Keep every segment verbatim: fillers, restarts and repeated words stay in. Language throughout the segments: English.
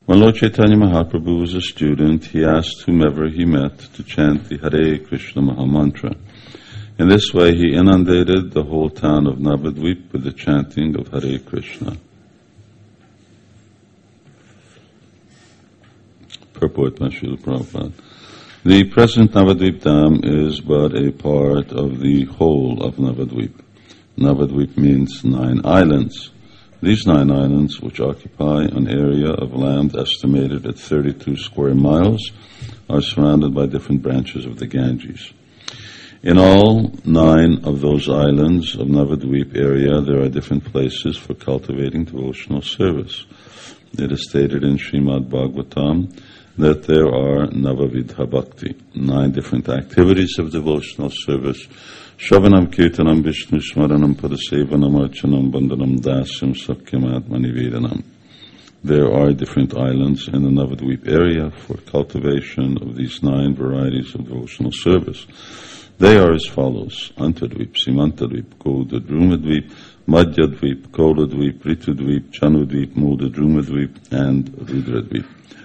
When Lord Chaitanya Mahaprabhu was a student, he asked whomever he met to chant the Hare Krishna Mahamantra. In this way, he inundated the whole town of Navadvip with the chanting of Hare Krishna. Purport by Srila Prabhupada. The present Navadvip Dham is but a part of the whole of Navadvip. Navadvip means nine islands. These nine islands, which occupy an area of land estimated at thirty-two square miles, are surrounded by different branches of the Ganges. In all nine of those islands of Navadvip area, there are different places for cultivating devotional service. It is stated in Srimad Bhagavatam that there are Navavidha Bhakti, nine different activities of devotional service: Shravanam, Kirtanam, Vishnu Smaranam, Padasevanam, Archanam, Bandhanam, Dasyam, Sakyam, Atmanivedanam. There are different islands in the Navadvip area for cultivation of these nine varieties of devotional service. They are as follows: Antadvip, Simantadvip, Goda Drumadvip, Madhyadvip, Koladvip, Ritudvip, Chanudvip, Muda Drumadvip, and Rudradvip.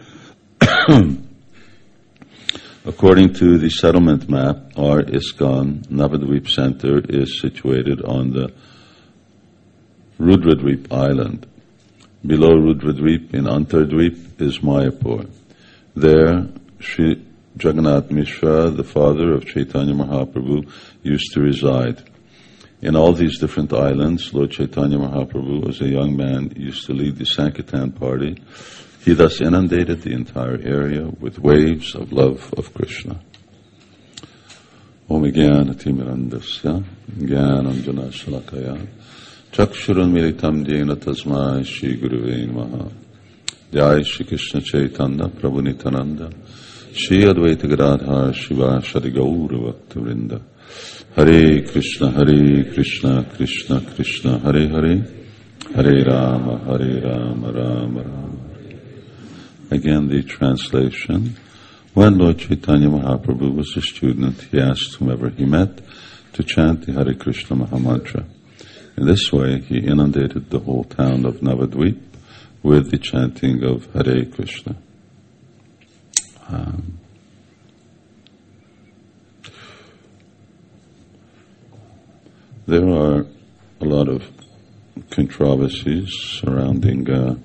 According to the settlement map, our ISKCON Navadvip Center is situated on the Rudradvip island. Below Rudradvip in Antardvip is Mayapur. There, Sri Jagannath Mishra, the father of Chaitanya Mahaprabhu, used to reside. In all these different islands, Lord Chaitanya Mahaprabhu, as a young man, used to lead the Sankirtan party. He thus inundated the entire area with waves of love of Krishna. Om Jnana Timirandasya Jnananjana Shalakaya Chakshurun Militam Jena Tasmai Shri Guruve Namaha. Jai Shri Krishna Chaitanya Prabhu Nityananda Shri Advaita Gadadhar Shiva Shri Gaura Bhakta Hare Krishna Hare Krishna Krishna Krishna Hare Hare Hare Rama Hare Rama Rama Rama. Again, the translation. When Lord Chaitanya Mahaprabhu was a student, he asked whomever he met to chant the Hare Krishna Mahamantra. In this way, he inundated the whole town of Navadvip with the chanting of Hare Krishna. Um, there are a lot of controversies surrounding uh,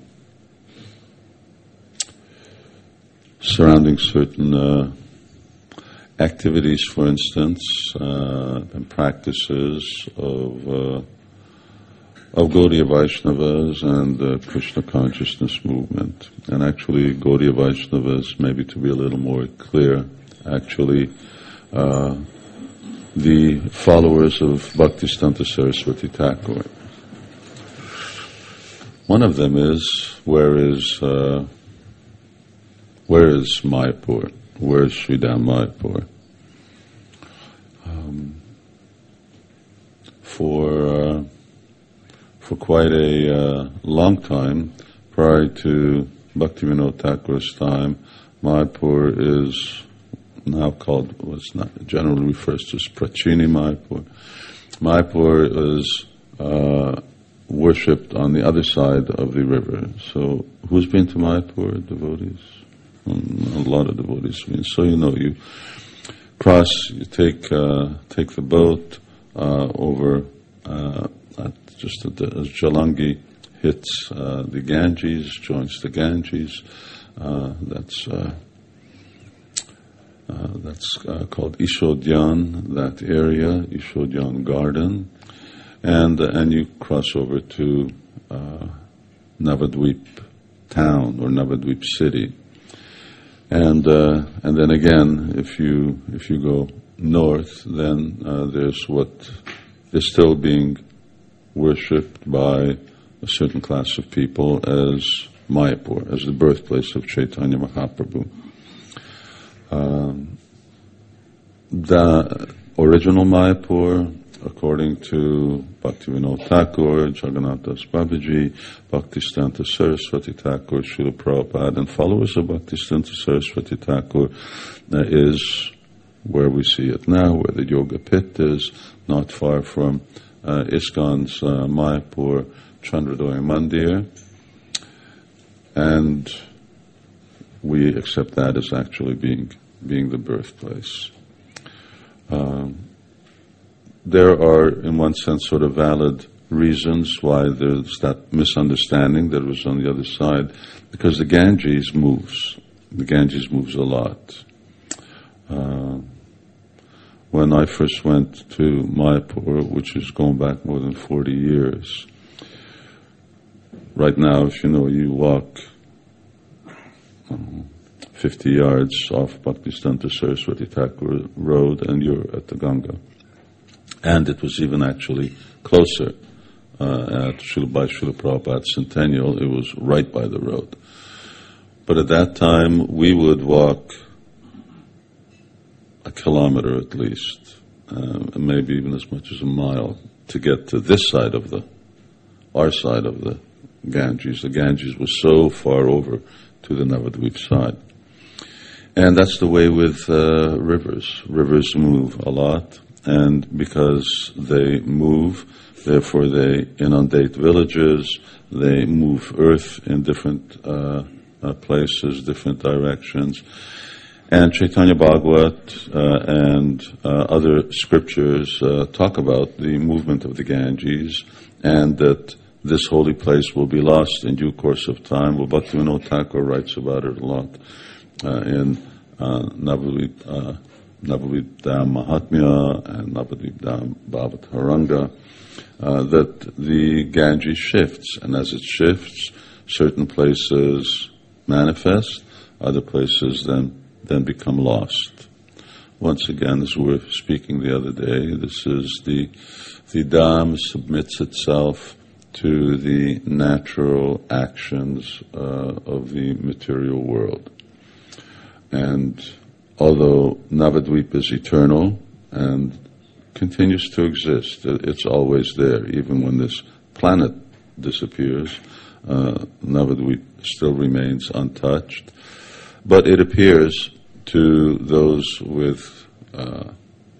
surrounding certain uh, activities, for instance, uh, and practices of uh, of Gaudiya Vaishnavas and the Krishna consciousness movement. And actually, Gaudiya Vaishnavas, maybe to be a little more clear, actually uh, the followers of Bhaktisiddhanta Saraswati Thakur. One of them is, where is uh, where is Mayapur? Where is Sridham Mayapur? Um, for uh, for quite a uh, long time, prior to Bhaktivinoda Thakur's time, Mayapur is now called, was not generally refers to as Prachini Mayapur. Mayapur is uh, worshipped on the other side of the river. So, who's been to Mayapur? Devotees? Um, a lot of devotees. I mean, so you know, you cross, you take uh, take the boat uh, over uh, at just at the, as Jalangi hits uh, the Ganges, joins the Ganges. Uh, that's uh, uh, that's uh, called Ishodyan. That area, Ishodyan Garden, and uh, and you cross over to uh, Navadvip town or Navadvip city. And uh, and then again, if you if you go north, then uh, there's what is still being worshipped by a certain class of people as Mayapur, as the birthplace of Chaitanya Mahaprabhu. Um, the original Mayapur, according to Bhaktivinoda Thakur, Jagannath Das Babaji, Bhaktisiddhanta Saraswati Thakur, Srila Prabhupada, and followers of Bhaktisiddhanta Saraswati Thakur, uh, is where we see it now, where the Yoga Pit is, not far from uh, ISKCON's uh, Mayapur Chandradoya Mandir. And we accept that as actually being being the birthplace. Um, there are, in one sense, sort of valid reasons why there's that misunderstanding that was on the other side, because the Ganges moves. The Ganges moves a lot. Uh, when I first went to Mayapur, which is going back more than forty years, right now, if you know, you walk um, fifty yards off Bhaktisiddhanta Saraswati Thakur Road and you're at the Ganga. And it was even actually closer. Uh, at Srila, by Srila Prabhupada's centennial, it was right by the road. But at that time, we would walk a kilometer at least, uh, maybe even as much as a mile, to get to this side of the, our side of the Ganges. The Ganges was so far over to the Navadvip side. And that's the way with uh, rivers. Rivers move a lot, and because they move, therefore they inundate villages, they move earth in different uh, uh, places, different directions. And Chaitanya Bhagavat uh, and uh, other scriptures uh, talk about the movement of the Ganges, and that this holy place will be lost in due course of time. Well, Bhaktivinoda Thakur writes about it a lot uh, in uh, Navadvip uh, Dham Mahatmya and Navadvip Dham Bhavataranga, uh, that the Ganges shifts, and as it shifts, certain places manifest, other places then then become lost. Once again, as we were speaking the other day, this is the the Dham submits itself to the natural actions uh, of the material world. And although Navadvip is eternal and continues to exist, it's always there, even when this planet disappears, uh, Navadvip still remains untouched. But it appears to those with uh,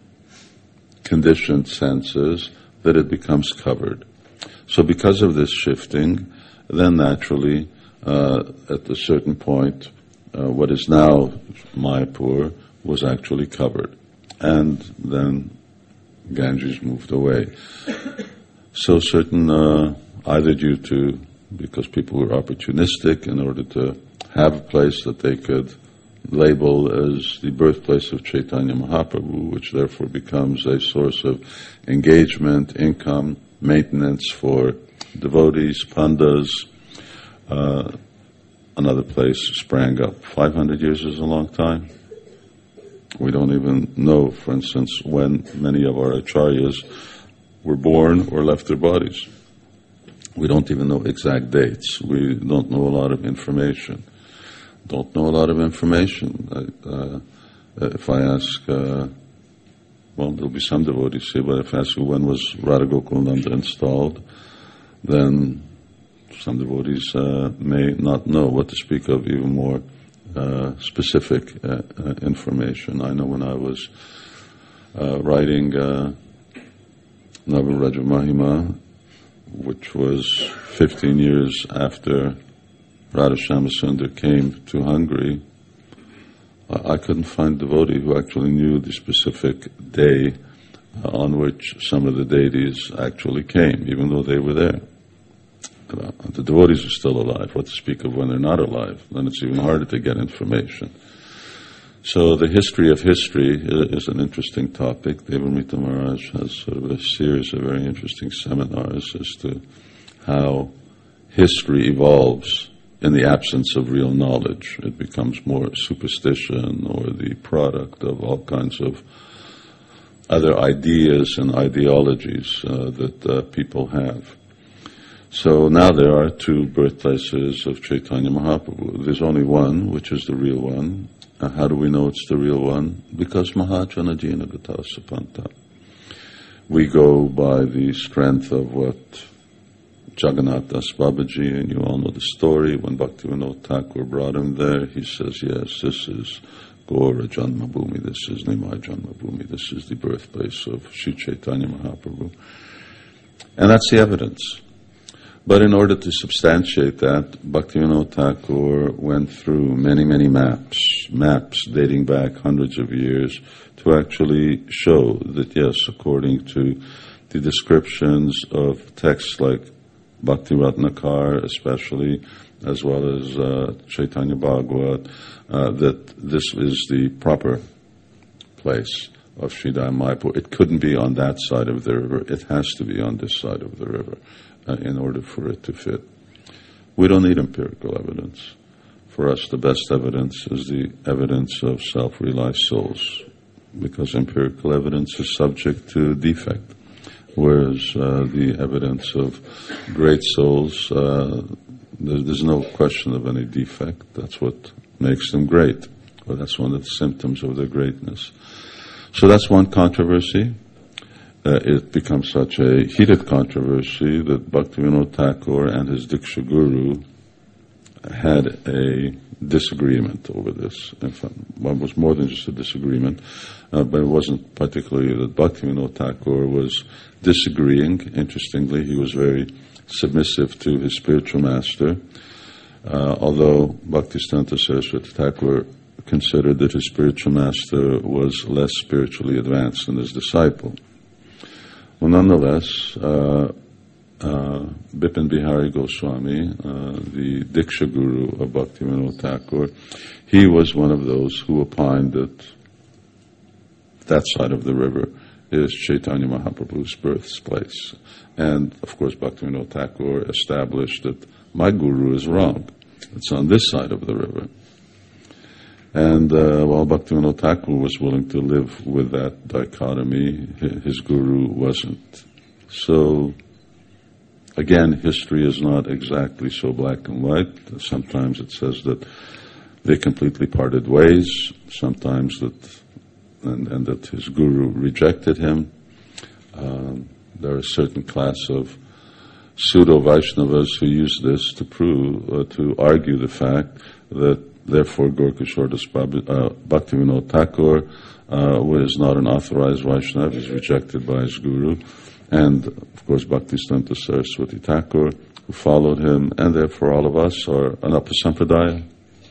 conditioned senses that it becomes covered. So because of this shifting, then naturally, uh, at a certain point, uh, what is now Mayapur was actually covered. And then Ganges moved away. So certain, uh, either due to, because people were opportunistic in order to have a place that they could label as the birthplace of Chaitanya Mahaprabhu, which therefore becomes a source of engagement, income, maintenance for devotees, pandas. Uh, another place sprang up. five hundred years is a long time. We don't even know, for instance, when many of our acharyas were born or left their bodies. We don't even know exact dates. We don't know a lot of information. Don't know a lot of information. Uh, if I ask, uh, well, there'll be some devotees here, but if I ask you when was Radha Gokulananda installed, then some devotees uh, may not know what to speak of, even more uh, specific uh, uh, information. I know when I was uh, writing uh, Navaraja Mahima, which was fifteen years after Radha Shyamasundar came to Hungary, I couldn't find a devotee who actually knew the specific day on which some of the deities actually came, even though they were there. The devotees are still alive. What to speak of when they're not alive? Then it's even harder to get information. So the history of history is an interesting topic. Devamrita Maharaj has sort of a series of very interesting seminars as to how history evolves in the absence of real knowledge. It becomes more superstition or the product of all kinds of other ideas and ideologies uh, that uh, people have. So now there are two birthplaces of Chaitanya Mahaprabhu. There's only one, which is the real one. Uh, how do we know it's the real one? Because Mahajana Jina Gata Sapanta. We go by the strength of what Jagannath Das Babaji, and you all know the story, when Bhaktivinoda Thakur brought him there, he says, yes, this is Gaura Janmabhumi, this is Nimai Janmabhumi, this is the birthplace of Sri Chaitanya Mahaprabhu. And that's the evidence. But in order to substantiate that, Bhaktivinoda Thakur went through many, many maps, maps dating back hundreds of years, to actually show that, yes, according to the descriptions of texts like Bhakti Ratnakar especially, as well as uh, Chaitanya Bhagavat, uh, that this is the proper place of Sridhar Mayapur. It couldn't be on that side of the river. It has to be on this side of the river uh, in order for it to fit. We don't need empirical evidence. For us, the best evidence is the evidence of self-realized souls, because empirical evidence is subject to defect, whereas uh, the evidence of great souls, uh, there's, there's no question of any defect. That's what makes them great, or that's one of the symptoms of their greatness. So that's one controversy. Uh, it becomes such a heated controversy that Bhaktivinoda Thakur and his Diksha Guru had a disagreement over this. In fact, one was more than just a disagreement, uh, but it wasn't particularly that Bhaktivinoda Thakur was disagreeing. Interestingly, he was very submissive to his spiritual master, uh, although Bhaktisiddhanta Saraswati Thakur considered that his spiritual master was less spiritually advanced than his disciple. Well, nonetheless, uh, uh, Bipin Bihari Goswami, uh, the Diksha Guru of Bhaktivinoda Thakur, he was one of those who opined that that side of the river is Chaitanya Mahaprabhu's birthplace. And, of course, Bhaktivinoda Thakur established that my guru is wrong. It's on this side of the river. And uh, while Bhaktivinoda Thakur was willing to live with that dichotomy, his guru wasn't. So, again, history is not exactly so black and white. Sometimes it says that they completely parted ways, sometimes that, and, and that his guru rejected him. Um, there are a certain class of pseudo-Vaishnavas who use this to prove, uh, to argue the fact that therefore Gaurkishore Das uh, Bhaktivinoda Thakur uh, was not an authorized Vaishnava, he's rejected by his guru. And, of course, Bhaktisiddhanta Saraswati Thakur, who followed him, and therefore all of us are an Apasampradaya.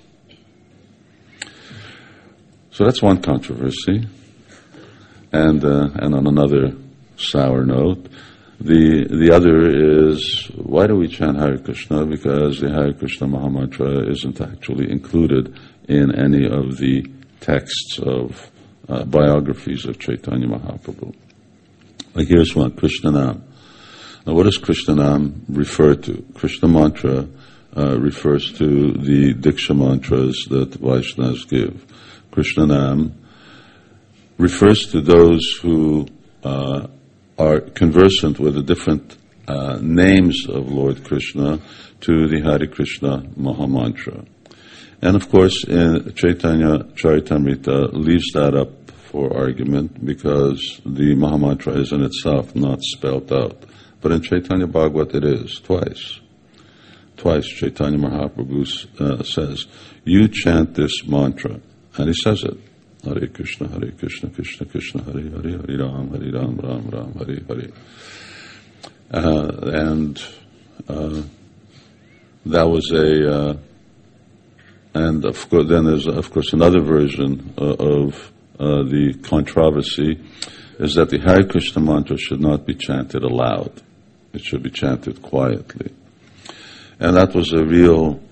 So that's one controversy. And uh, and on another sour note, the the other is, why do we chant Hare Krishna? Because the Hare Krishna Mahamantra isn't actually included in any of the texts of uh, biographies of Chaitanya Mahaprabhu. Like here's one, Krishna Nam. Now what does Krishna Nam refer to? Krishna Mantra uh, refers to the Diksha mantras that Vaishnavas give. Krishna Nam refers to those who uh, are conversant with the different uh, names of Lord Krishna to the Hare Krishna Mahamantra. And of course, in Chaitanya Charitamrita leaves that up for argument because the Mahamantra is in itself not spelled out. But in Chaitanya Bhagavat it is, twice. Twice Chaitanya Mahaprabhu uh, says, you chant this mantra. And he says it. Hare Krishna, Hare Krishna, Krishna Krishna, Hare Hare, Hare Ram, Hare Ram, Ram Ram, Hare Hare. Uh, and uh, that was a, uh, and of course, then there's of course another version uh, of uh, the controversy is that the Hare Krishna mantra should not be chanted aloud. It should be chanted quietly. And that was a real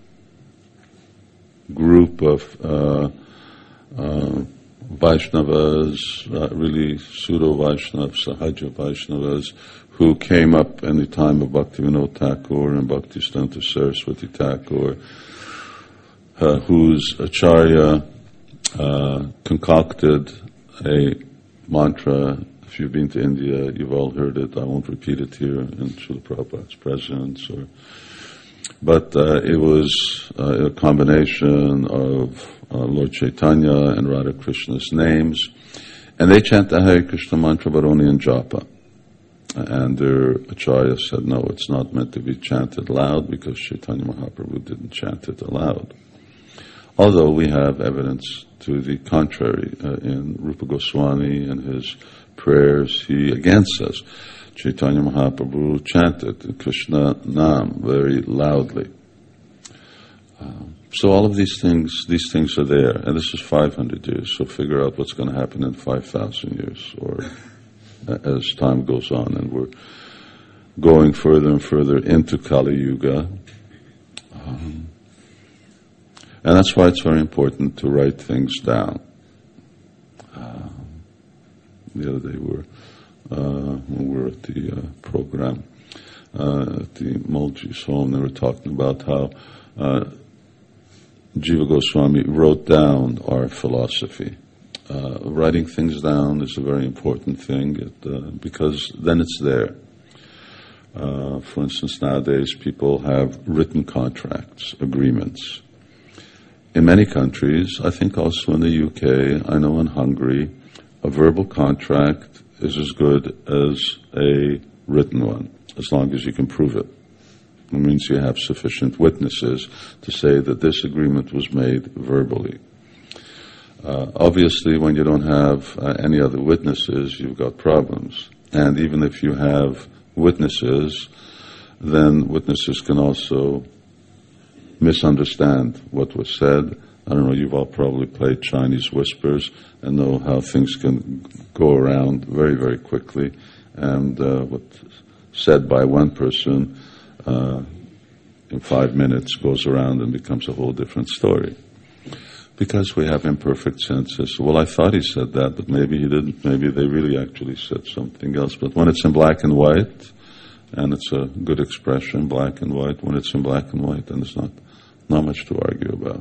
group of uh, Uh, Vaishnavas, uh, really pseudo-Vaishnavas, Sahaja Vaishnavas, who came up in the time of Bhaktivinoda Thakur and Bhaktisiddhanta Saraswati Thakur, uh, whose Acharya uh, concocted a mantra. If you've been to India, you've all heard it. I won't repeat it here in Srila Prabhupada's presence. Or, but uh, it was uh, a combination of Uh, Lord Chaitanya and Radha Krishna's names, and they chant the Hare Krishna mantra but only in japa. And their acharya said, no, it's not meant to be chanted loud because Chaitanya Mahaprabhu didn't chant it aloud. Although we have evidence to the contrary. Uh, in Rupa Goswami and his prayers, he again says, Chaitanya Mahaprabhu chanted Krishna Nam very loudly. Uh, so all of these things, these things are there, and this is five hundred years. So figure out what's going to happen in five thousand years, or as time goes on, and we're going further and further into Kali Yuga. Um, and that's why it's very important to write things down. Uh, the other day we were, uh, when we were at the uh, program uh, at the Mulji's home, they were talking about how uh, Jiva Goswami wrote down our philosophy. Uh, writing things down is a very important thing it, uh, because then it's there. Uh, for instance, nowadays people have written contracts, agreements. In many countries, I think also in the U K, I know in Hungary, a verbal contract is as good as a written one, as long as you can prove it. It means you have sufficient witnesses to say that this agreement was made verbally. Uh, obviously, when you don't have uh, any other witnesses, you've got problems. And even if you have witnesses, then witnesses can also misunderstand what was said. I don't know, you've all probably played Chinese whispers and know how things can go around very, very quickly. And uh, what's said by one person uh, in five minutes goes around and becomes a whole different story. Because we have imperfect senses. Well, I thought he said that, but maybe he didn't. Maybe they really actually said something else. But when it's in black and white, and it's a good expression, black and white, when it's in black and white, then there's not, not much to argue about.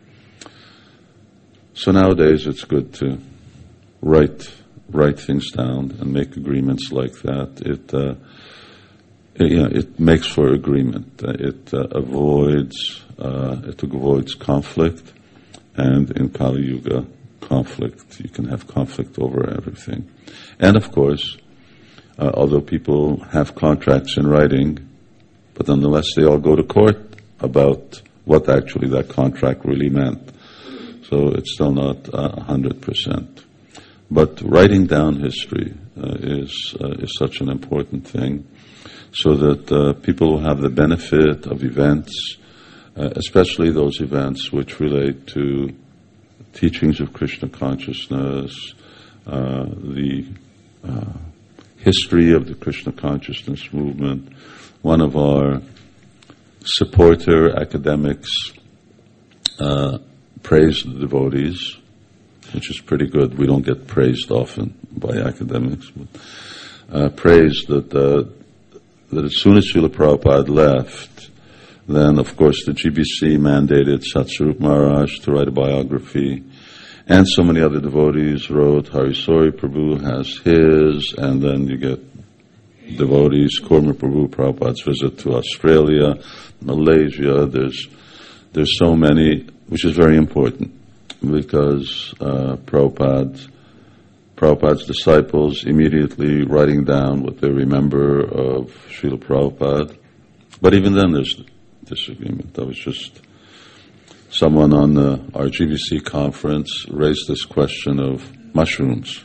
So nowadays it's good to write write things down and make agreements like that. It, uh, it, you know, it makes for agreement. Uh, it uh, avoids uh, it avoids conflict. And in Kali Yuga, conflict. You can have conflict over everything. And of course, uh, although people have contracts in writing, but nonetheless they all go to court about what actually that contract really meant. So it's still not a uh, hundred percent. But writing down history uh, is uh, is such an important thing, so that uh, people will have the benefit of events. Uh, especially those events which relate to teachings of Krishna consciousness, uh, the uh, history of the Krishna consciousness movement. One of our supporter academics uh, praised the devotees, which is pretty good. We don't get praised often by academics, but uh, praised that, uh, that as soon as Srila Prabhupada left, then, of course, the G B C mandated Satsvarup Maharaj to write a biography, and so many other devotees wrote. Harisori Prabhu has his, and then you get devotees, Kurma Prabhu, Prabhupada's visit to Australia, Malaysia. There's there's so many, which is very important, because uh, Prabhupada, Prabhupada's disciples immediately writing down what they remember of Srila Prabhupada. But even then, there's disagreement. That was just someone on the, our G V C conference raised this question of mushrooms.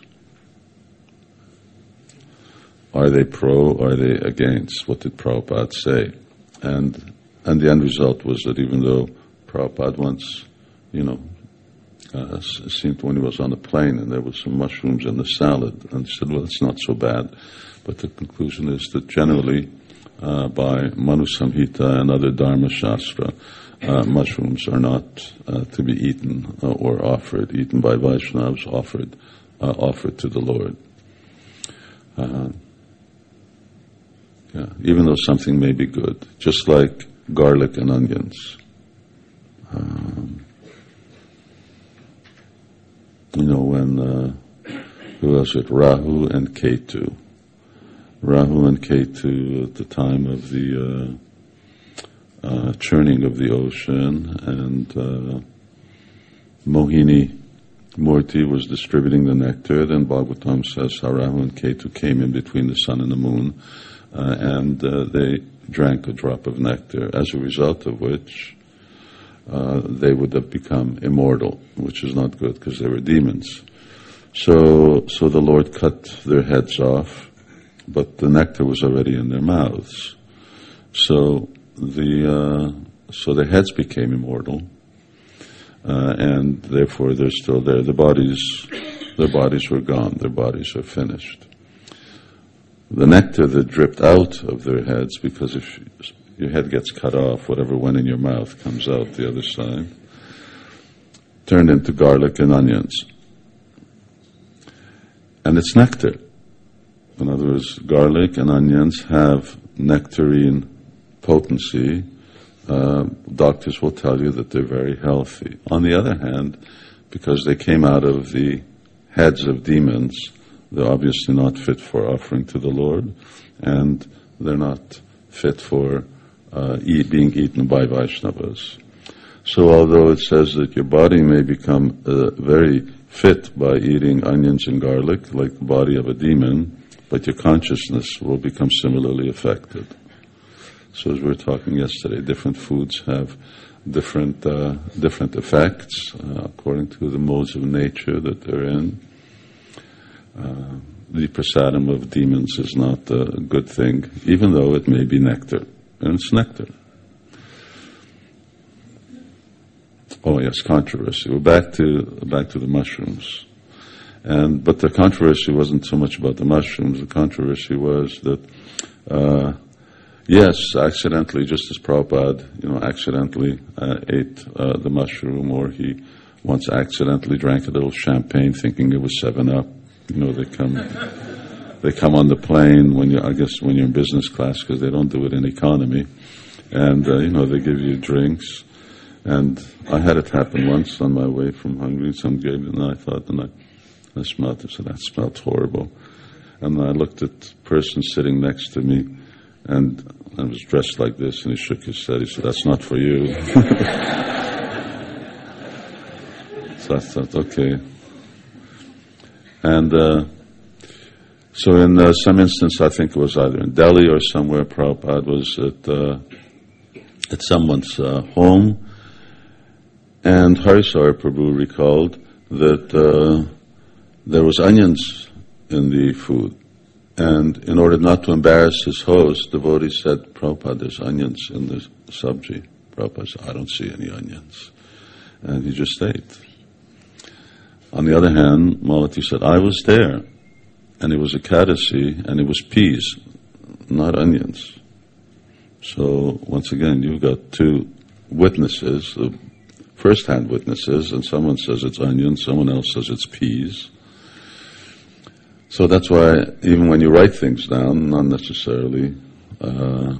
Are they pro or are they against? What did Prabhupada say? And and the end result was that even though Prabhupada once, you know, uh, seemed when he was on the plane and there was some mushrooms in the salad, and he said, well, it's not so bad. But the conclusion is that generally, Uh, by Manu Samhita and other Dharma Shastra, uh, mushrooms are not uh, to be eaten uh, or offered, eaten by Vaishnavas, offered, uh, offered to the Lord. Uh, yeah, even though something may be good, just like garlic and onions. Um, you know, when, uh, who was it, Rahu and Ketu. Rahu and Ketu at the time of the uh, uh, churning of the ocean, and uh, Mohini Murti was distributing the nectar. Then Bhagavatam says how Rahu and Ketu came in between the sun and the moon, uh, and uh, they drank a drop of nectar, as a result of which uh, they would have become immortal, which is not good because they were demons. So, so the Lord cut their heads off. but the nectar was already in their mouths. So the uh, so their heads became immortal, uh, and therefore they're still there. Their bodies, their bodies were gone. Their bodies are finished. The nectar that dripped out of their heads, because if your head gets cut off, whatever went in your mouth comes out the other side, turned into garlic and onions. And it's nectar. In other words, garlic and onions have nectarine potency. Uh, doctors will tell you that they're very healthy. On the other hand, because they came out of the heads of demons, they're obviously not fit for offering to the Lord, and they're not fit for uh, eat, being eaten by Vaishnavas. So although it says that your body may become uh, very fit by eating onions and garlic, like the body of a demon, but your consciousness will become similarly affected. So as we were talking yesterday, different foods have different uh, different effects uh, according to the modes of nature that they're in. Uh, the prasadam of demons is not a good thing, even though it may be nectar. And it's nectar. Oh yes, controversy. We're back to back to the mushrooms. And but the controversy wasn't so much about the mushrooms. The controversy was that uh, yes, accidentally, just as Prabhupada, you know, accidentally uh, ate uh, the mushroom, or he once accidentally drank a little champagne thinking it was seven up. You know, they come, they come on the plane when you, I guess, when you're in business class, because they don't do it in economy, and uh, you know, they give you drinks. And I had it happen once on my way from Hungary. Some gave it, and I thought, and I, I smelled it. I said, that smelled horrible. And I looked at the person sitting next to me, and I was dressed like this, and he shook his head. He said, that's not for you. So I thought, okay. And uh, so in uh, some instance, I think it was either in Delhi or somewhere, Prabhupada was at, uh, at someone's uh, home, and Harisar Prabhu recalled that uh, there was onions in the food. And in order not to embarrass his host, the devotee said, Prabhupada, there's onions in the sabji. Prabhupada said, I don't see any onions. And he just ate. On the other hand, Malati said, I was there, and it was a kadasi, and it was peas, not onions. So, once again, you've got two witnesses, the first-hand witnesses, and someone says it's onions, someone else says it's peas. So that's why, even when you write things down, not necessarily uh,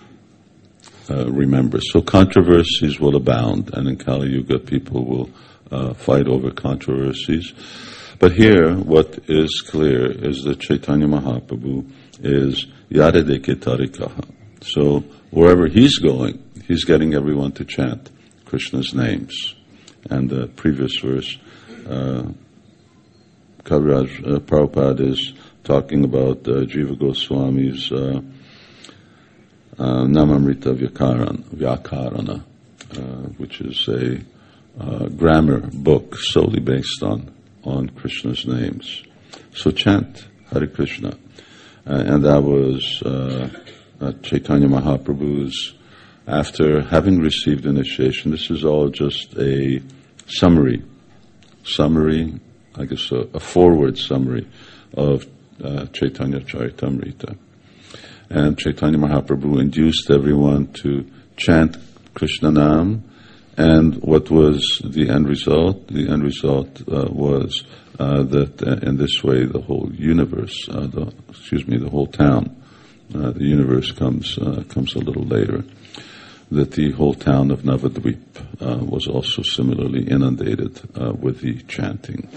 uh, remember. So controversies will abound, and in Kali Yuga, people will Uh, fight over controversies. But here, what is clear is that Chaitanya Mahaprabhu is Yadadeke Tarikaha. So, wherever he's going, he's getting everyone to chant Krishna's names. And the previous verse, uh, Kaviraj uh, Prabhupada is talking about uh, Jiva Goswami's uh, uh, Namamrita Vyakaran, Vyakarana, uh, which is a Uh, grammar book solely based on, on Krishna's names. So chant Hare Krishna. Uh, and that was uh, uh, Chaitanya Mahaprabhu's, after having received initiation. This is all just a summary, summary, I guess a, a forward summary of uh, Chaitanya Charitamrita. And Chaitanya Mahaprabhu induced everyone to chant Krishna Nam. And what was the end result? The end result uh, was uh, that uh, in this way the whole universe, uh, the, excuse me, the whole town, uh, the universe comes uh, comes a little later, that the whole town of Navadvip uh, was also similarly inundated uh, with the chanting.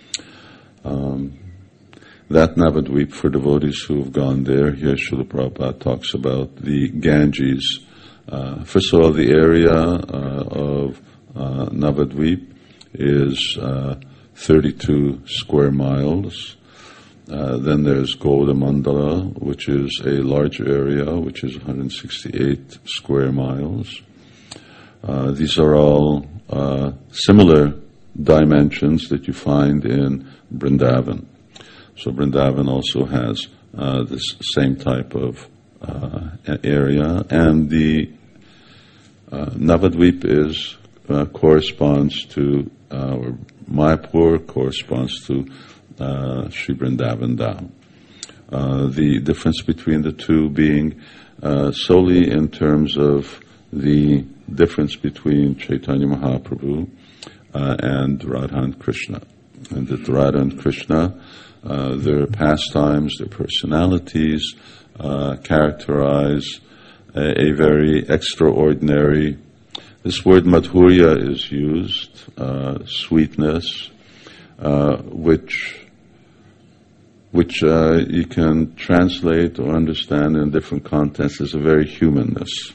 Um, that Navadvip, for devotees who have gone there, here Srila Prabhupada talks about the Ganges. Uh, first of all, the area uh, of uh, Navadvip is uh, thirty-two square miles. Uh, then there's Gaudamandala, which is a large area, which is one hundred sixty-eight square miles. Uh, these are all uh, similar dimensions that you find in Vrindavan. So Vrindavan also has uh, this same type of uh, area. And the uh, Navadvip is uh, corresponds to, uh, or Mayapur corresponds to uh, Sri Vrindavan Dham. Uh, the difference between the two being uh, solely in terms of the difference between Chaitanya Mahaprabhu uh, and Radha and Krishna. And that Radha and Krishna, uh, their pastimes, their personalities, uh, characterize a, a very extraordinary. This word madhurya is used, uh, sweetness, uh, which which uh, you can translate or understand in different contexts as a very humanness.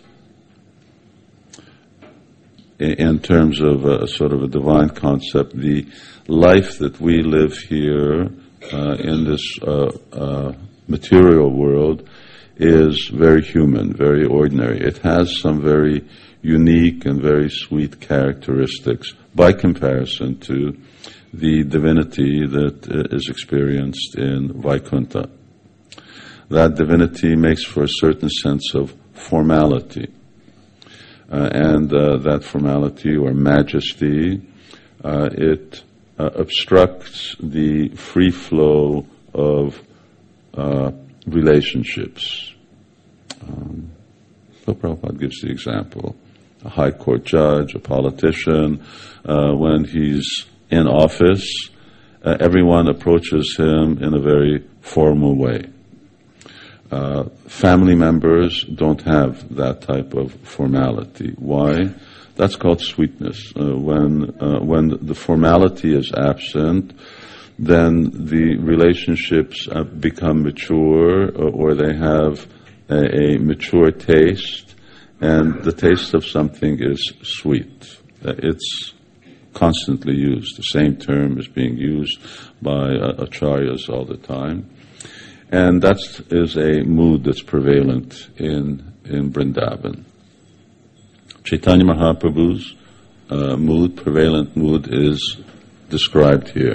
In terms of a sort of a divine concept, the life that we live here uh, in this uh, uh, material world is very human, very ordinary. It has some very unique and very sweet characteristics by comparison to the divinity that is experienced in Vaikuntha. That divinity makes for a certain sense of formality. Uh, and uh, that formality or majesty, uh, it uh, obstructs the free flow of uh, relationships. Um, so Prabhupada gives the example. A high court judge, a politician, uh, when he's in office, uh, everyone approaches him in a very formal way. Uh, family members don't have that type of formality. Why? That's called sweetness. Uh, when uh, when the formality is absent, then the relationships uh, become mature, or, or they have a, a mature taste, and the taste of something is sweet. Uh, it's constantly used. The same term is being used by uh, acharyas all the time. And that is a mood that's prevalent in, in Vrindavan. Chaitanya Mahaprabhu's uh, mood, prevalent mood, is described here.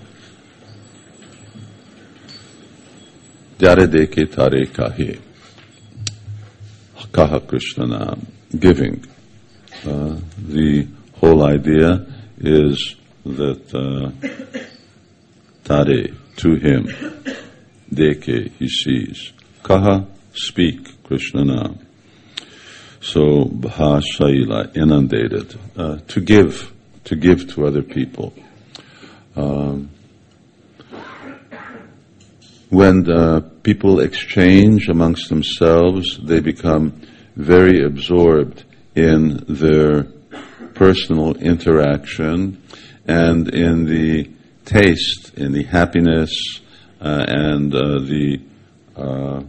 Jare deke tare kahe. Kaha Krishna Nam. Giving. Uh, the whole idea is that uh, tare, to him, deke, he sees. Kaha, speak, Krishna Nam. So, bhashaila, inundated. Uh, to give, to give to other people. Um, when the people exchange amongst themselves, they become very absorbed in their personal interaction and in the taste, in the happiness, Uh, and uh, the uh,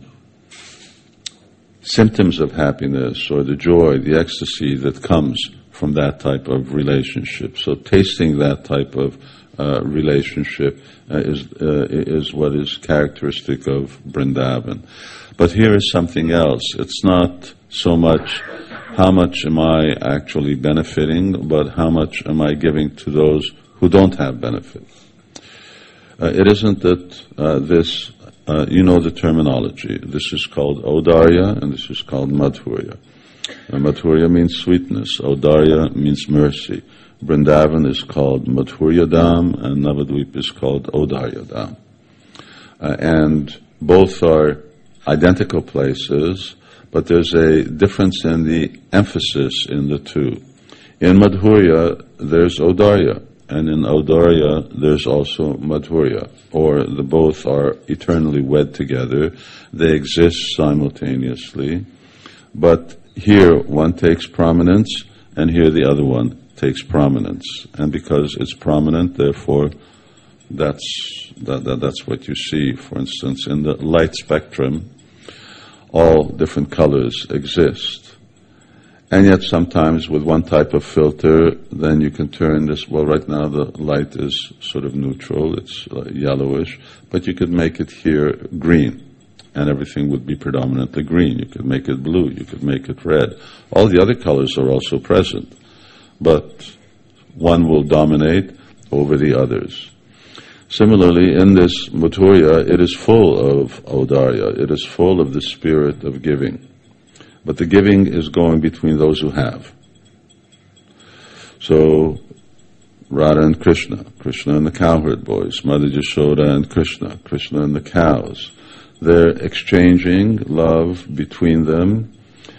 symptoms of happiness or the joy, the ecstasy that comes from that type of relationship. So tasting that type of uh, relationship uh, is uh, is what is characteristic of Vrindavan. But here is something else. It's not so much how much am I actually benefiting, but how much am I giving to those who don't have benefit. Uh, it isn't that uh, this, uh, you know the terminology. This is called Audarya and this is called Madhurya. Uh, Madhurya means sweetness. Audarya means mercy. Vrindavan is called Madhurya Dham and Navadvip is called Audarya Dham. Uh, and both are identical places, but there's a difference in the emphasis in the two. In Madhurya, there's Audarya. And in Audarya, there's also Madhurya, or the both are eternally wed together. They exist simultaneously. But here one takes prominence, and here the other one takes prominence. And because it's prominent, therefore, that's, that, that, that's what you see. For instance, in the light spectrum, all different colors exist. And yet sometimes with one type of filter, then you can turn this, well right now the light is sort of neutral, it's uh, yellowish, but you could make it here green, and everything would be predominantly green. You could make it blue, you could make it red. All the other colors are also present, but one will dominate over the others. Similarly, in this Madhurya, it is full of Audarya, it is full of the spirit of giving. But the giving is going between those who have. So, Radha and Krishna, Krishna and the cowherd boys, Mother Yashoda and Krishna, Krishna and the cows. They're exchanging love between them,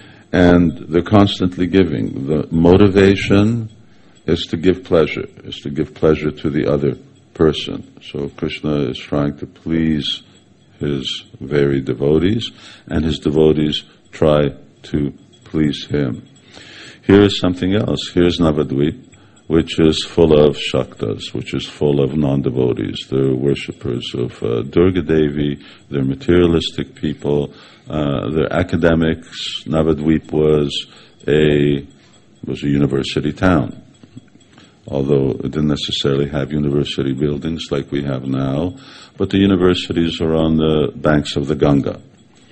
and they're constantly giving. The motivation is to give pleasure, is to give pleasure to the other person. So Krishna is trying to please his very devotees, and his devotees try to please him. Here is something else. Here's Navadvip, which is full of Shaktas, which is full of non-devotees. They're worshippers of uh, Durga Devi, they're materialistic people, uh, they're academics. Navadvip was a, was a university town, although it didn't necessarily have university buildings like we have now, but the universities are on the banks of the Ganga.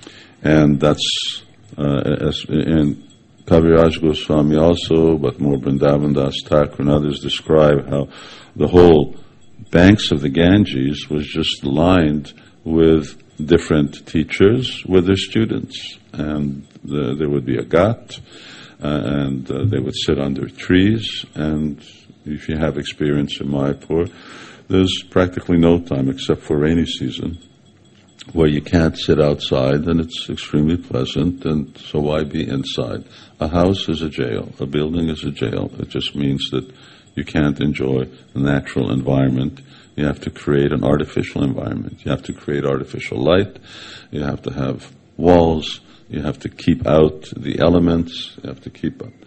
And that's, uh, as in Kaviraj Goswami also, but more Vrindavan Das Thakur and others describe how the whole banks of the Ganges was just lined with different teachers with their students. And the, there would be a ghat, uh, and uh, they would sit under trees. And if you have experience in Mayapur, there's practically no time except for rainy season where you can't sit outside, and it's extremely pleasant, and so why be inside? A house is a jail, a building is a jail. It just means that you can't enjoy the natural environment. You have to create an artificial environment. You have to create artificial light. You have to have walls. You have to keep out the elements. You have to keep up.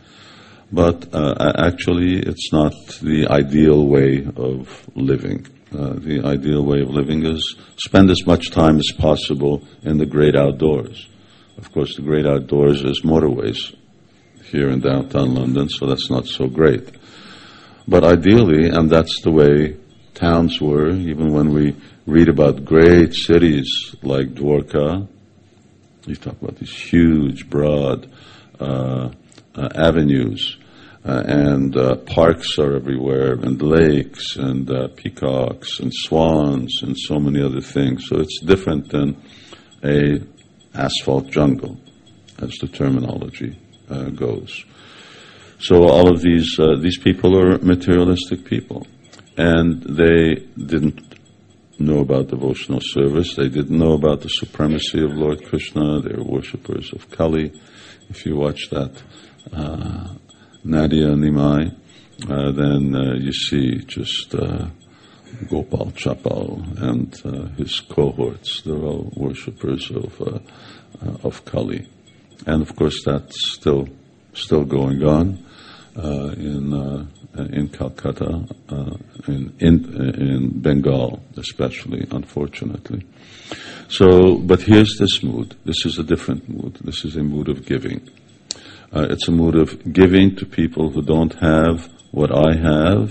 But uh, actually, it's not the ideal way of living. Uh, the ideal way of living is spend as much time as possible in the great outdoors. Of course, the great outdoors is motorways here in downtown London, so that's not so great. But ideally, and that's the way towns were, even when we read about great cities like Dwarka, you talk about these huge, broad uh, uh, avenues, Uh, and uh, parks are everywhere, and lakes, and uh, peacocks, and swans, and so many other things. So it's different than a asphalt jungle, as the terminology uh, goes. So all of these uh, these people are materialistic people, and they didn't know about devotional service. They didn't know about the supremacy of Lord Krishna. They were worshippers of Kali. If you watch that Uh, Nadia Nimai, uh, then uh, you see just uh, Gopal Chapal and uh, his cohorts. They're all worshippers of uh, uh, of Kali, and of course that's still still going on uh, in uh, in Calcutta, uh, in, in in Bengal especially, unfortunately. So, but here's this mood. This is a different mood. This is a mood of giving. Uh, it's a mood of giving to people who don't have what I have.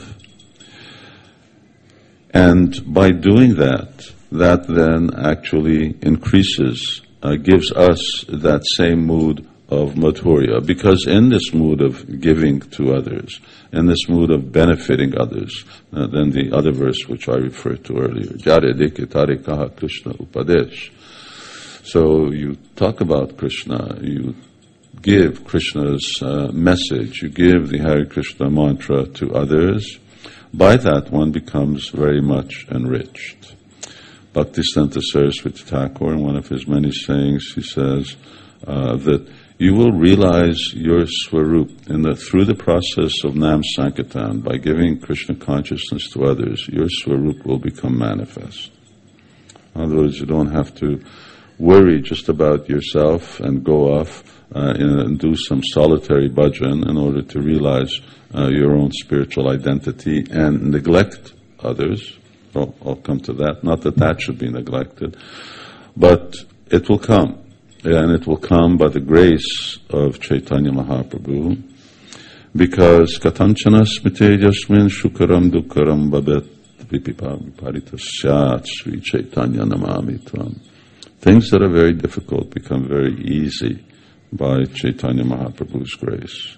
And by doing that, that then actually increases, uh, gives us that same mood of Madhurya. Because in this mood of giving to others, in this mood of benefiting others, uh, then the other verse which I referred to earlier, Jare Deke Tare Kaha Krishna Upadesh. So you talk about Krishna, you give Krishna's uh, message, you give the Hare Krishna mantra to others, by that one becomes very much enriched. Bhaktisiddhanta Saraswati Thakur, in one of his many sayings, he says uh, that you will realize your Swarup in the, through the process of Nam Sankirtan, by giving Krishna consciousness to others, your Swarup will become manifest. In other words, you don't have to worry just about yourself and go off uh, and do some solitary bhajan in order to realize uh, your own spiritual identity and neglect others. I'll, I'll come to that. Not that that should be neglected, but it will come. And it will come by the grace of Chaitanya Mahaprabhu, because katanchana smite yasmin shukaram dukkaram babet vipiparitasya Sri Chaitanya namami tvam. Things that are very difficult become very easy by Chaitanya Mahaprabhu's grace.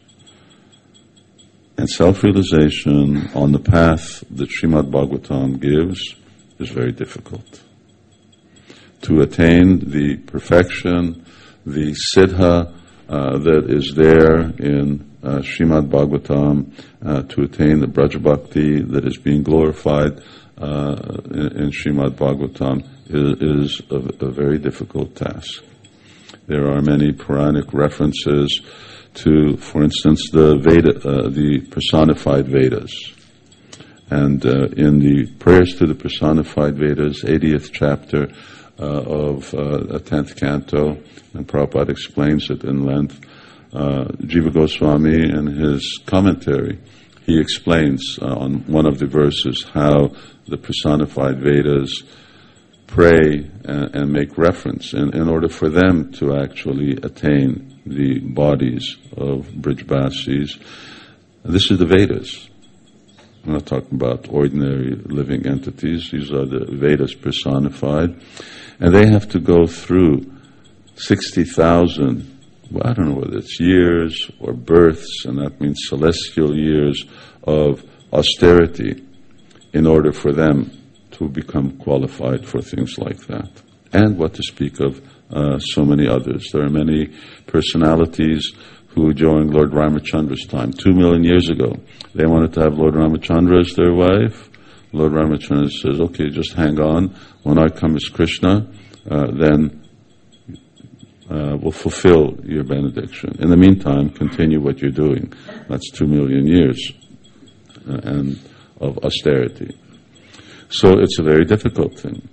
And self-realization on the path that Srimad Bhagavatam gives is very difficult. To attain the perfection, the siddha uh, that is there in uh, Srimad Bhagavatam, uh, to attain the Braja Bhakti that is being glorified uh, in, in Srimad Bhagavatam is, is a, a very difficult task. There are many Puranic references to, for instance, the Veda, uh, the personified Vedas. And uh, in the Prayers to the Personified Vedas, eightieth chapter uh, of uh, a tenth canto, and Prabhupada explains it in length, uh, Jiva Goswami in his commentary, he explains uh, on one of the verses how the personified Vedas pray and, and make reference in, in order for them to actually attain the bodies of Brijbasis. This is the Vedas. I'm not talking about ordinary living entities. These are the Vedas personified. And they have to go through sixty thousand, well, I don't know whether it's years or births, and that means celestial years of austerity in order for them to become qualified for things like that. And what to speak of uh, so many others. There are many personalities who during Lord Ramachandra's time, two million years ago, they wanted to have Lord Ramachandra as their wife. Lord Ramachandra says, okay, just hang on. When I come as Krishna, uh, then uh, we'll fulfill your benediction. In the meantime, continue what you're doing. That's two million years uh, and of austerity. So it's a very difficult thing.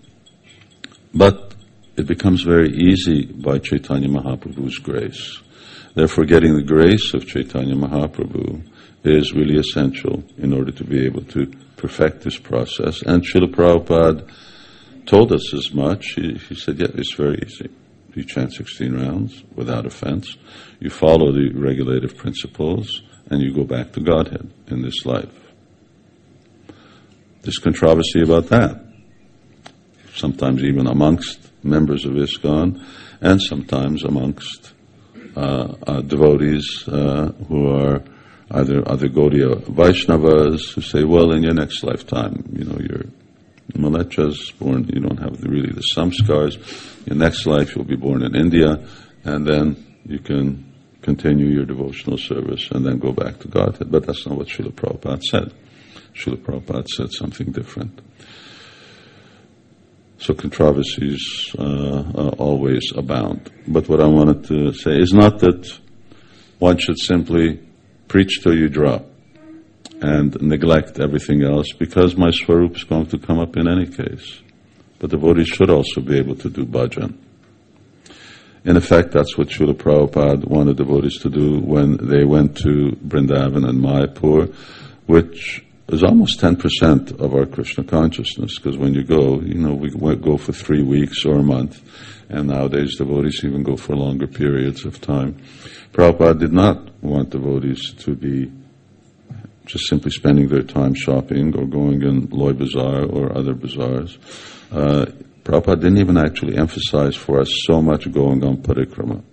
But it becomes very easy by Chaitanya Mahaprabhu's grace. Therefore, getting the grace of Chaitanya Mahaprabhu is really essential in order to be able to perfect this process. And Srila Prabhupada told us as much. He, he said, yeah, it's very easy. You chant sixteen rounds without offense. You follow the regulative principles, and you go back to Godhead in this life. There's controversy about that, sometimes even amongst members of ISKCON, and sometimes amongst uh, uh, devotees uh, who are either other Gaudiya Vaishnavas who say, well, in your next lifetime, you know, you're Malechas, born, you don't have the, really the samskars. Your next life you'll be born in India, and then you can continue your devotional service and then go back to Godhead. But that's not what Srila Prabhupada said. Srila Prabhupada said something different. So controversies uh, uh, always abound. But what I wanted to say is not that one should simply preach till you drop and neglect everything else, because my Swarup is going to come up in any case. But devotees should also be able to do bhajan. In effect, that's what Srila Prabhupada wanted devotees to do when they went to Vrindavan and Mayapur, which is almost ten percent of our Krishna consciousness, because when you go, you know, we go for three weeks or a month, and nowadays devotees even go for longer periods of time. Prabhupada did not want devotees to be just simply spending their time shopping or going in Loy Bazaar or other bazaars. Uh, Prabhupada didn't even actually emphasize for us so much going on parikrama.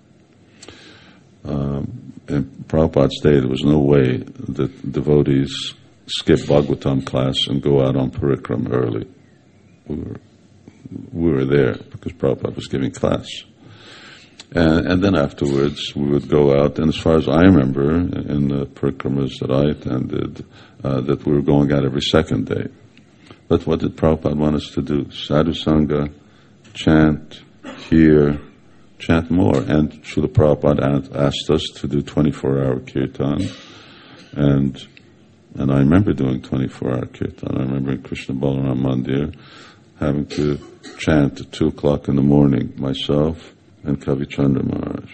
Um, in Prabhupada's day, there was no way that devotees skip Bhagavatam class and go out on parikrama early. We were, we were there because Prabhupada was giving class. And, and then afterwards, we would go out, and as far as I remember, in the parikramas that I attended, uh, that we were going out every second day. But what did Prabhupada want us to do? Sadhu Sangha, chant, hear, chant more. And Srila Prabhupada asked us to do twenty-four hour kirtan. And and I remember doing twenty-four hour kirtan. I remember in Krishna Balaram Mandir having to chant at two o'clock in the morning, myself and Kavi Chandra Maharaj.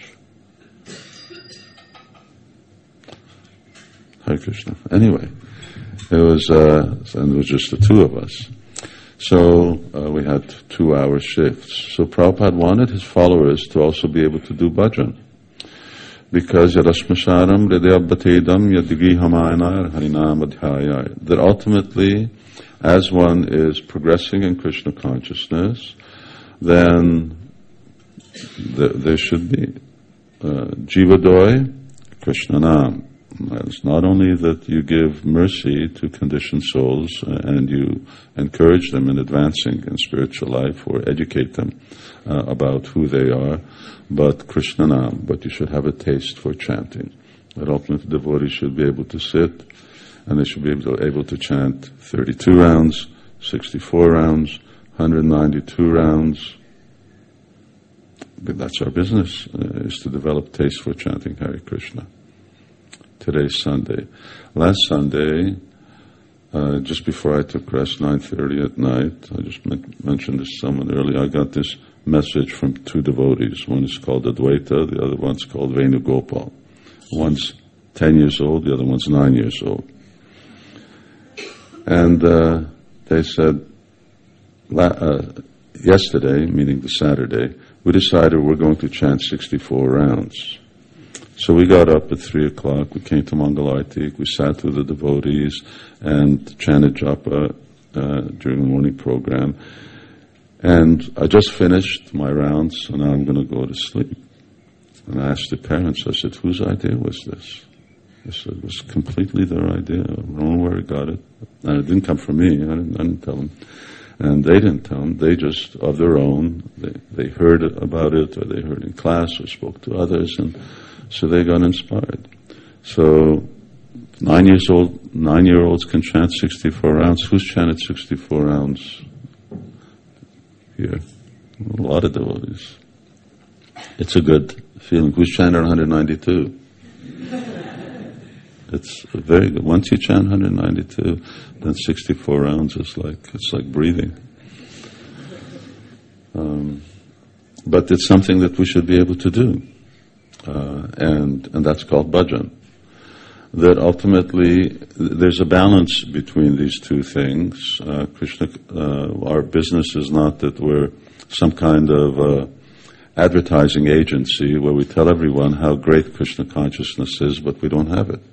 Hare Krishna. Anyway, it was, uh, and it was just the two of us. So uh, we had two-hour shifts. So Prabhupada wanted his followers to also be able to do bhajan. Because yadashmasharam hridayabhatedam yadigrihamayana harinam adhyaya. That ultimately, as one is progressing in Krishna consciousness, then th- there should be uh, jivadoy, Krishna nam. It's not only that you give mercy to conditioned souls uh, and you encourage them in advancing in spiritual life or educate them uh, about who they are, but Krishna Nam, but you should have a taste for chanting. That ultimately devotees should be able to sit and they should be able to, able to chant thirty-two rounds, sixty-four rounds, one hundred ninety-two rounds. But that's our business, uh, is to develop taste for chanting Hare Krishna. Today's Sunday. Last Sunday, uh, just before I took rest, nine thirty at night, I just men- mentioned this to someone earlier, I got this message from two devotees. One is called Advaita, the other one's called Venugopal. One's ten years old, the other one's nine years old. And uh, they said, la- uh, yesterday, meaning the Saturday, we decided we're going to chant sixty-four rounds. So we got up at three o'clock, we came to Mangalartik, we sat with the devotees and chanted japa uh, during the morning program. And I just finished my rounds, so now I'm going to go to sleep. And I asked the parents, I said, whose idea was this? They said, it was completely their idea. I don't know where I got it. And it didn't come from me, I didn't, I didn't tell them. And they didn't tell them, they just, of their own, they, they heard about it, or they heard in class, or spoke to others, and so they got inspired. So, nine years old, nine-year-olds can chant sixty-four rounds. Who's chanted sixty-four rounds here? A lot of devotees. It's a good feeling. Who's chanted one hundred ninety-two? It's very good. Once you chant one hundred ninety-two, then sixty-four rounds is like, it's like breathing. Um, but it's something that we should be able to do. Uh, and, and that's called bhajan. That ultimately, there's a balance between these two things. Uh, Krishna, uh, our business is not that we're some kind of uh, advertising agency where we tell everyone how great Krishna consciousness is, but we don't have it.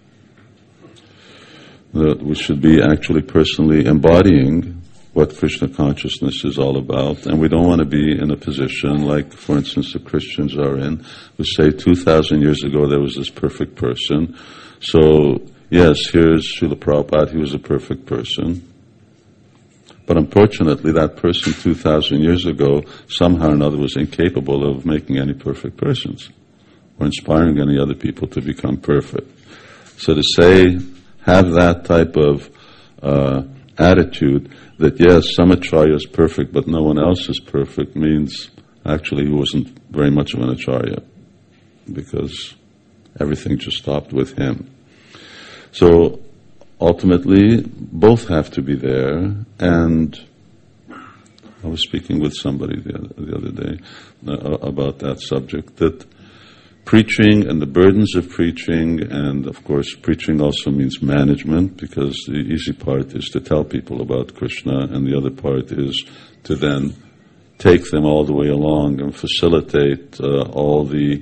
That we should be actually personally embodying what Krishna consciousness is all about, and we don't want to be in a position like, for instance, the Christians are in, who say two thousand years ago there was this perfect person, so yes, here's Srila Prabhupada, he was a perfect person, but unfortunately that person two thousand years ago somehow or another was incapable of making any perfect persons, or inspiring any other people to become perfect. So to say, have that type of uh, attitude that yes, some acharya is perfect, but no one else is perfect, means actually he wasn't very much of an acharya, because everything just stopped with him. So ultimately, both have to be there, and I was speaking with somebody the other, the other day uh, about that subject, that preaching and the burdens of preaching, and of course preaching also means management, because the easy part is to tell people about Krishna, and the other part is to then take them all the way along and facilitate uh, all the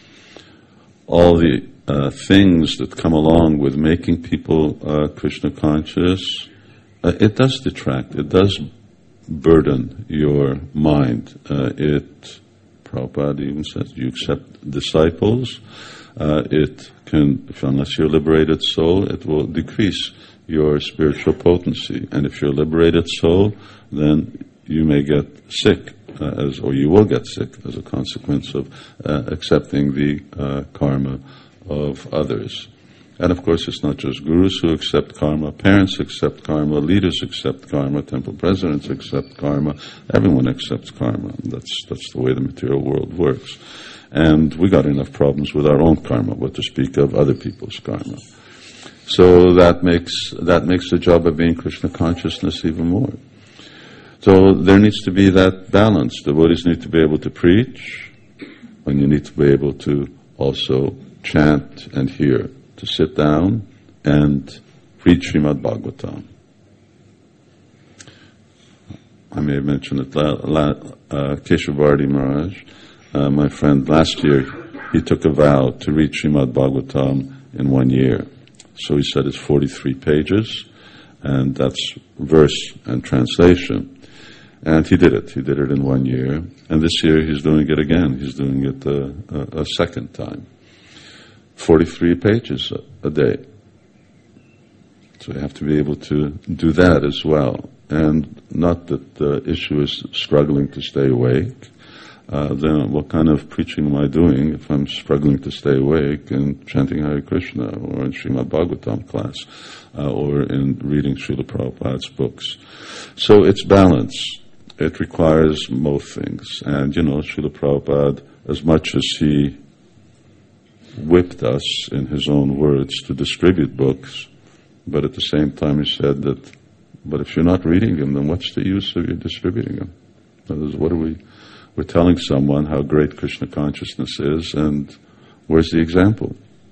all the uh, things that come along with making people uh, Krishna conscious. Uh, it does detract, it does burden your mind. Uh, it Prabhupada even says, you accept disciples, uh, it can, if, unless you're a liberated soul, it will decrease your spiritual potency. And if you're a liberated soul, then you may get sick, uh, as, or you will get sick as a consequence of uh, accepting the uh, karma of others. And of course, it's not just gurus who accept karma, parents accept karma, leaders accept karma, temple presidents accept karma, everyone accepts karma. That's, that's the way the material world works. And we got enough problems with our own karma, what to speak of other people's karma. So that makes, that makes the job of being Krishna consciousness even more. So there needs to be that balance. Devotees need to be able to preach, and you need to be able to also chant and hear, to sit down and read Srimad Bhagavatam. I may have mentioned it, la, la, uh, Keshavardi Maharaj, uh, my friend, last year, he took a vow to read Srimad Bhagavatam in one year. So he said it's forty-three pages, and that's verse and translation. And he did it. He did it in one year. And this year he's doing it again. He's doing it uh, a, a second time. forty-three pages a, a day. So you have to be able to do that as well. And not that the issue is struggling to stay awake. Uh, then what kind of preaching am I doing if I'm struggling to stay awake and chanting Hare Krishna, or in Srimad Bhagavatam class, uh, or in reading Srila Prabhupada's books? So it's balance. It requires both things. And, you know, Srila Prabhupada, as much as he whipped us, in his own words, to distribute books, but at the same time he said that, but if you're not reading them, then what's the use of you distributing them? In other words, what are we... We're telling someone how great Krishna consciousness is, and where's the example?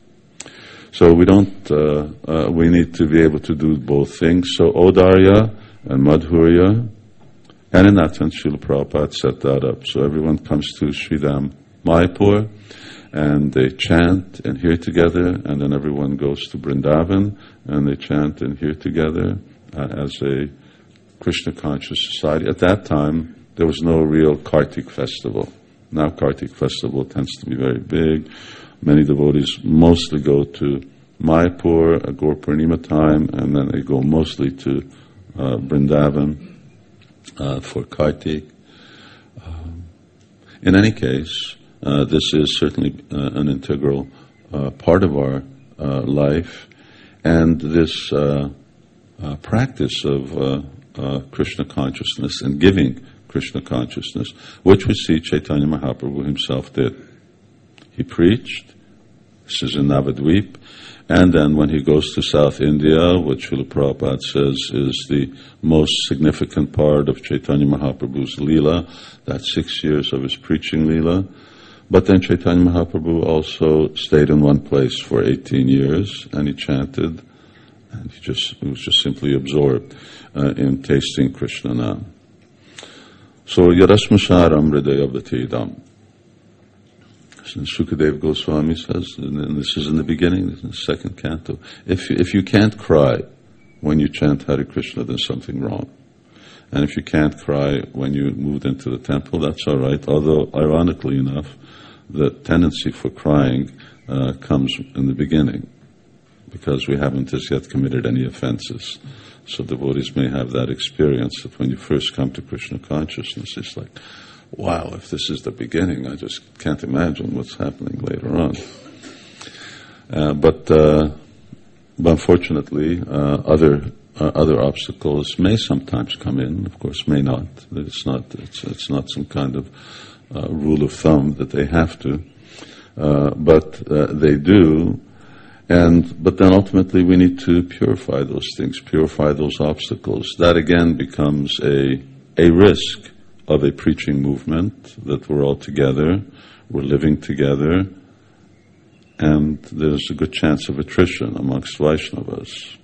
So we don't, uh, uh, we need to be able to do both things. So Odarya and Madhurya, and in that sense, Srila Prabhupada set that up. So everyone comes to Sridham Mayapur, and they chant and hear together, and then everyone goes to Vrindavan, and they chant and hear together uh, as a Krishna conscious society. At that time, there was no real Kartik festival. Now Kartik festival tends to be very big. Many devotees mostly go to Mayapur, at Gaur Purnima time, and then they go mostly to uh, Vrindavan uh, for Kartik. Um, in any case, uh, this is certainly uh, an integral uh, part of our uh, life, and this uh, uh, practice of uh, uh, Krishna consciousness and giving Krishna consciousness, which we see Chaitanya Mahaprabhu himself did. He preached, this is in Navadvip, and then when he goes to South India, what Srila Prabhupada says is the most significant part of Chaitanya Mahaprabhu's Leela, that's six years of his preaching Leela. But then Chaitanya Mahaprabhu also stayed in one place for eighteen years, and he chanted, and he just he was just simply absorbed uh, in tasting Krishna Nam. So, Yarasmasharam Hridayavdatidam. Shukadev Goswami says, and this is in the beginning, this is in the second canto, if you, if you can't cry when you chant Hare Krishna, there's something wrong. And if you can't cry when you moved into the temple, that's all right, although, ironically enough, the tendency for crying uh, comes in the beginning, because we haven't as yet committed any offenses. So devotees may have that experience that when you first come to Krishna consciousness, it's like, wow, if this is the beginning, I just can't imagine what's happening later on. Uh, but, uh, but unfortunately, uh, other uh, other obstacles may sometimes come in. Of course, may not. It's not. It's, it's not some kind of uh, rule of thumb that they have to, uh, but uh, they do. And but then ultimately we need to purify those things, purify those obstacles. That again becomes a a risk of a preaching movement, that we're all together, we're living together, and there's a good chance of attrition amongst Vaishnavas.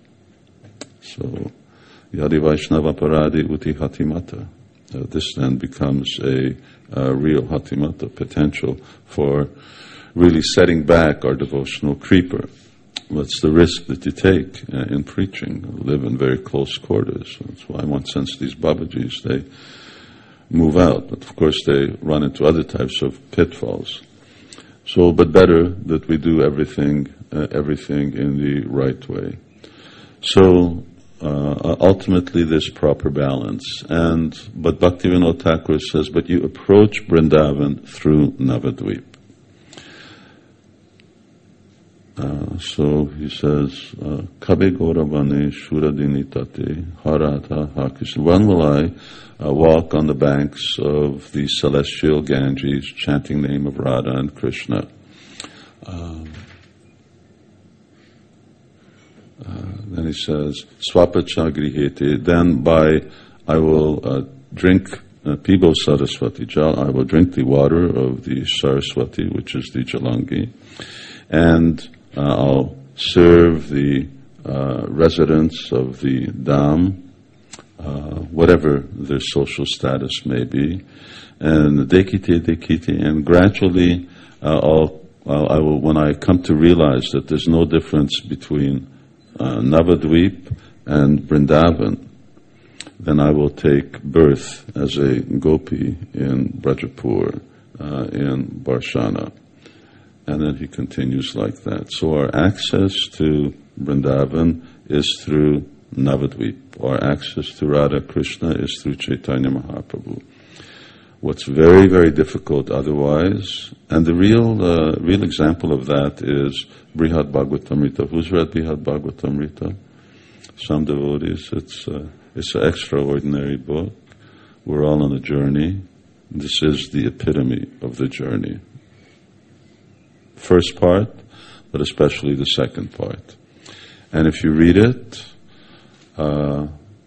So, Yadi Vaishnava Paradi Uti Hatimata. Uh, this then becomes a, a real Hatimata, potential for really setting back our devotional creeper. That's the risk that you take uh, in preaching. You live in very close quarters. That's why, in one sense, these Babajis, they move out. But of course, they run into other types of pitfalls. So, but better that we do everything, uh, everything in the right way. So, uh, ultimately, there's proper balance. And but Bhaktivinoda Thakur says, but you approach Vrindavan through Navadvip. Uh, so he says, Kabe Gauravane Shuradini Tate Harata Hakrishna. When will I uh, walk on the banks of the celestial Ganges, chanting the name of Radha and Krishna? Um, uh, then he says, Swapacha Grihete. Then by, I will uh, drink uh, Pibo Saraswati Jal, I will drink the water of the Saraswati, which is the Jalangi, and Uh, I'll serve the uh, residents of the Dham, uh, whatever their social status may be, and dekite dekite, and gradually, uh, I'll, I'll, I will, when I come to realize that there's no difference between uh, Navadvip and Vrindavan, then I will take birth as a gopi in Brajapur, uh, in Barshana. and then he continues like that. So our access to Vrindavan is through Navadvip. Our access to Radha Krishna is through Chaitanya Mahaprabhu. What's very, very difficult otherwise, and the real uh, real example of that is Brihad Bhagavatamrita. Who's read Brihad Bhagavatamrita? Some devotees. It's uh, it's an extraordinary book. We're all on a journey. This is the epitome of the journey. First part, but especially the second part. And if you read it, uh,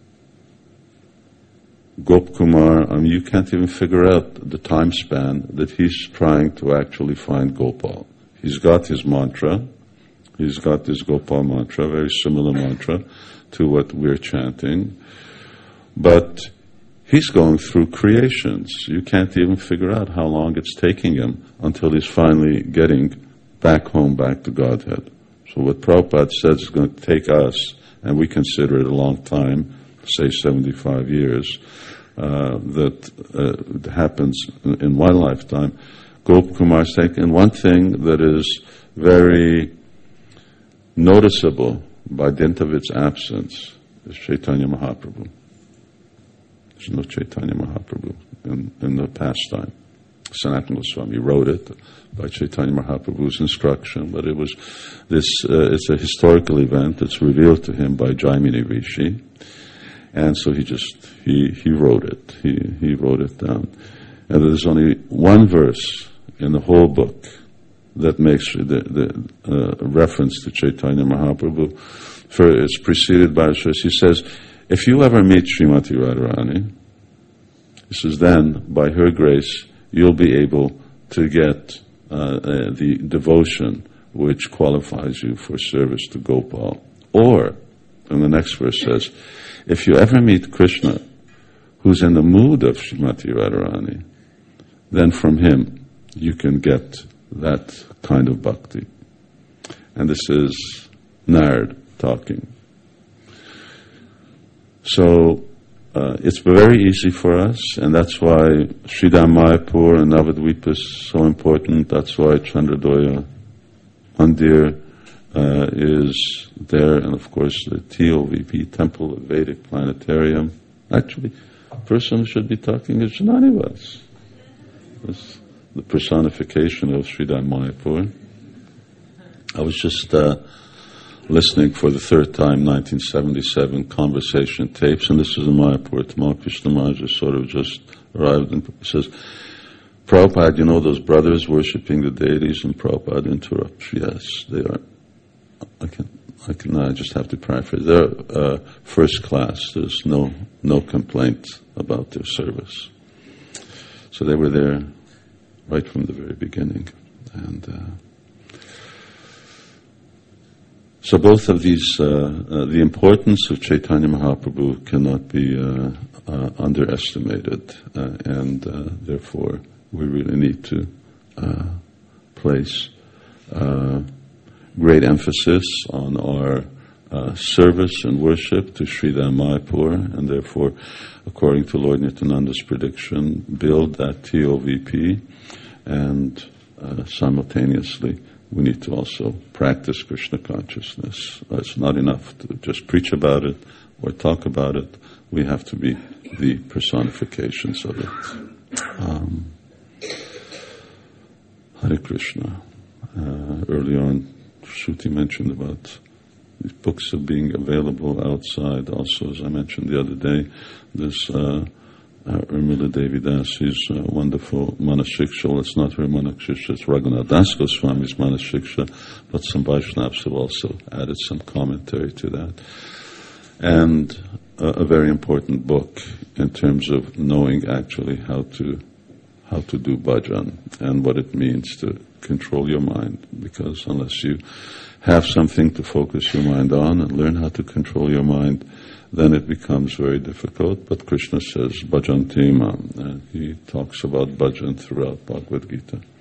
Gop Kumar, I mean, you can't even figure out the time span that he's trying to actually find Gopal. He's got his mantra. He's got this Gopal mantra, very similar mantra to what we're chanting. But he's going through creations. You can't even figure out how long it's taking him until he's finally getting back home, back to Godhead. So what Prabhupada says is going to take us, and we consider it a long time, say seventy-five years, uh, that uh, happens in one lifetime. Gop Kumar saying, and one thing that is very noticeable by dint of its absence is Chaitanya Mahaprabhu. There's no Chaitanya Mahaprabhu in, in the pastime. Sanatana Goswami wrote it by Chaitanya Mahaprabhu's instruction, but it was this, uh, it's a historical event that's revealed to him by Jaimini Rishi. And so he just, he, he wrote it. He, he wrote it down. And there's only one verse in the whole book that makes the, the uh, reference to Chaitanya Mahaprabhu. For it's preceded by, he says, if you ever meet Srimati Radharani, he says, then, by her grace, you'll be able to get uh, uh, the devotion which qualifies you for service to Gopal. Or, and the next verse says, if you ever meet Krishna, who's in the mood of Srimati Radharani, then from him you can get that kind of bhakti. And this is Nard talking. So, uh, it's very easy for us, and that's why Sridham Mayapur and Navadvip is so important. That's why Chandradoya Mandir uh, is there, and of course the T O V P, Temple Vedic Planetarium. Actually, the person who should be talking is Jananivas. That's the personification of Sridham Mayapur. I was just uh, listening for the third time, nineteen seventy-seven conversation tapes, and this is in Mayapur. Tamal Krishna Maharaj sort of just arrived and says, Prabhupada, you know those brothers worshipping the deities? And Prabhupada interrupts, yes, they are. I can, I can, I just have to paraphrase. They're uh, first class. There's no, no complaint about their service. So they were there right from the very beginning. And uh, so both of these, uh, uh, the importance of Chaitanya Mahaprabhu cannot be uh, uh, underestimated, uh, and uh, therefore we really need to uh, place uh, great emphasis on our uh, service and worship to Sridham Mayapur, and therefore, according to Lord Nityananda's prediction, build that T O V P, and uh, simultaneously we need to also practice Krishna consciousness. Uh, it's not enough to just preach about it or talk about it. We have to be the personifications of it. Um, Hare Krishna. Uh, early on, Shruti mentioned about these books of being available outside. Also, as I mentioned the other day, this uh, uh, Urmila Devi Dasi's uh, wonderful Manashiksha. Well, it's not her Manashiksha, it's Raghunath Das Goswami's Manashiksha, but some Vaishnavas have also added some commentary to that. And uh, a very important book in terms of knowing actually how to how to do bhajan and what it means to control your mind, because unless you have something to focus your mind on and learn how to control your mind, then it becomes very difficult. But Krishna says, bhajanti mam, and he talks about bhajan throughout Bhagavad Gita.